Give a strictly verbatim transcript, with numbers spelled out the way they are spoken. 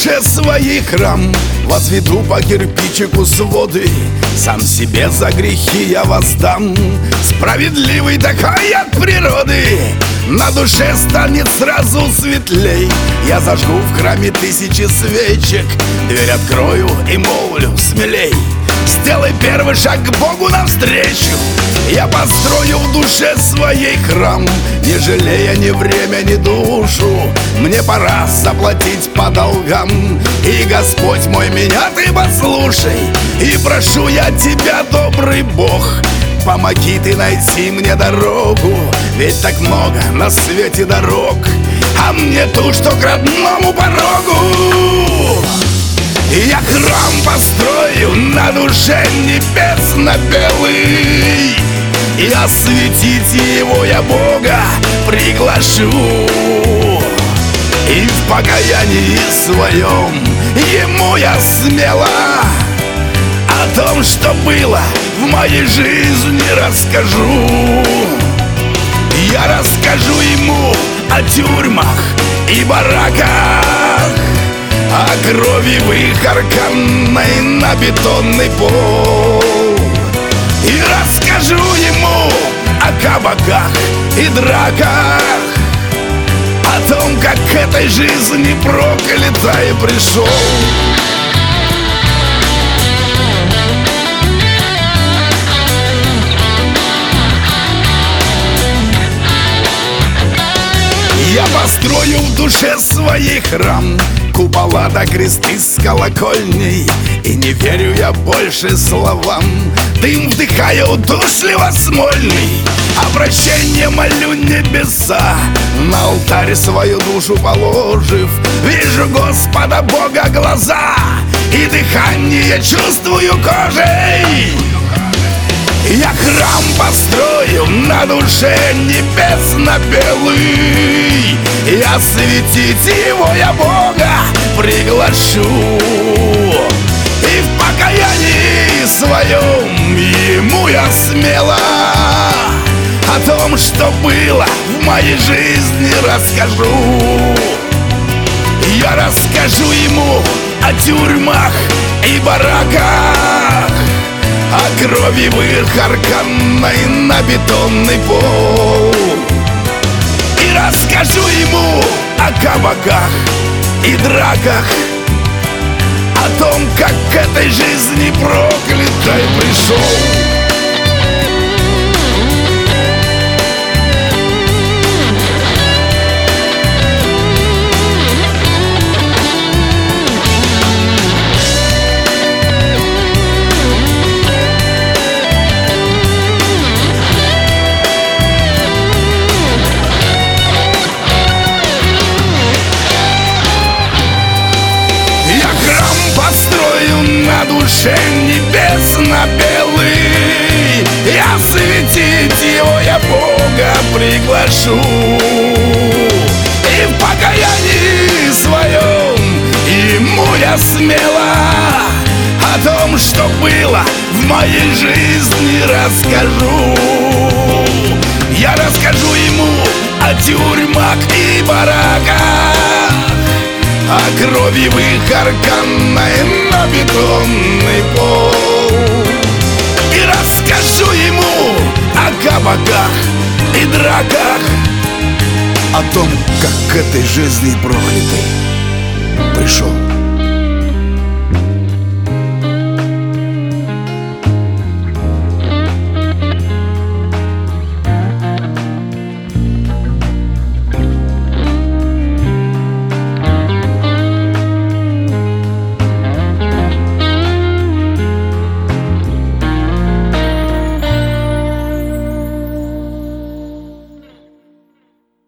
душе своей храм, возведу по кирпичику своды, сам себе за грехи я воздам. Справедливый такой от природы, на душе станет сразу светлей. Я зажгу в храме тысячи свечек, дверь открою и молвлю смелей: сделай первый шаг к Богу навстречу. Я построю в душе своей храм, не жалея ни время, ни душу. Мне пора заплатить по долгам, и, Господь мой, меня ты послушай. И прошу я тебя, добрый Бог, помоги ты найти мне дорогу. Ведь так много на свете дорог, а мне ту, что к родному порогу. Я храм построю на душе небесно-белый, и осветить его я Бога приглашу. И в покаянии своем ему я смело о том, что было в моей жизни, расскажу. Я расскажу ему о тюрьмах и бараках, о крови выхарканной на бетонный пол. И расскажу ему о кабаках и драках, о том, как к этой жизни проклятой пришел. Я построю в душе своей храм, купола да кресты с колокольней, и не верю я больше словам. Дым вдыхаю удушливо-смольный, обращение молю небеса, на алтарь свою душу положив. Вижу Господа Бога глаза, и дыхание чувствую кожей. Я храм построю на душе небесно-белый, и осветить его я Бога приглашу. И в покаянии своем ему я смело о том, что было в моей жизни, расскажу. Я расскажу ему о тюрьмах и бараках, о крови выхарканной на бетонный пол. И расскажу ему о кабаках и драках, о том, как к этой жизни проклятой пришел. На душе небесно-белый, и осветить его я Бога приглашу. И в покаянии своем ему я смело о том, что было в моей жизни, расскажу. Я расскажу ему о тюрьмах и бараках, о крови выхарканной на бетонный пол. И расскажу ему о кабаках и драках, о том, как к этой жизни проклятой